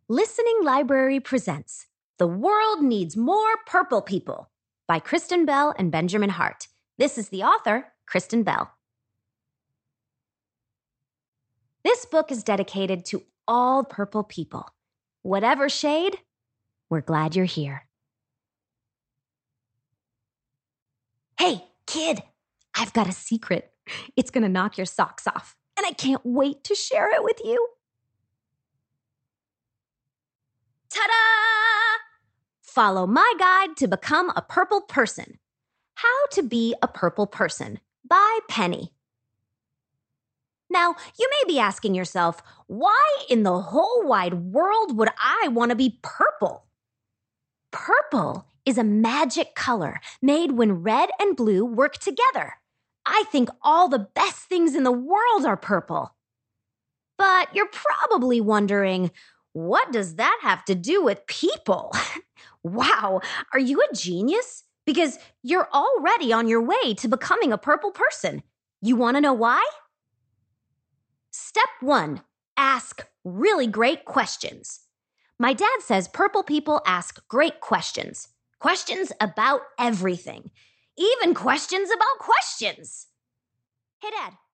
Listening Library presents The World Needs More Purple People by Kristen Bell and Benjamin Hart. This is the author, Kristen Bell. This book is dedicated to all purple people. Whatever shade, we're glad you're here. Hey, kid, I've got a secret. It's going to knock your socks off, and I can't wait to share it with you. Ta-da! Follow my guide to become a purple person. How to be a purple person by Penny. Now, you may be asking yourself, why in the whole wide world would I want to be purple? Purple is a magic color made when red and blue work together. I think all the best things in the world are purple. But you're probably wondering, what does that have to do with people? Wow, are you a genius? Because you're already on your way to becoming a purple person. You want to know why? Step 1, ask really great questions. My dad says purple people ask great questions. Questions about everything. Even questions about questions. Hey, Dad,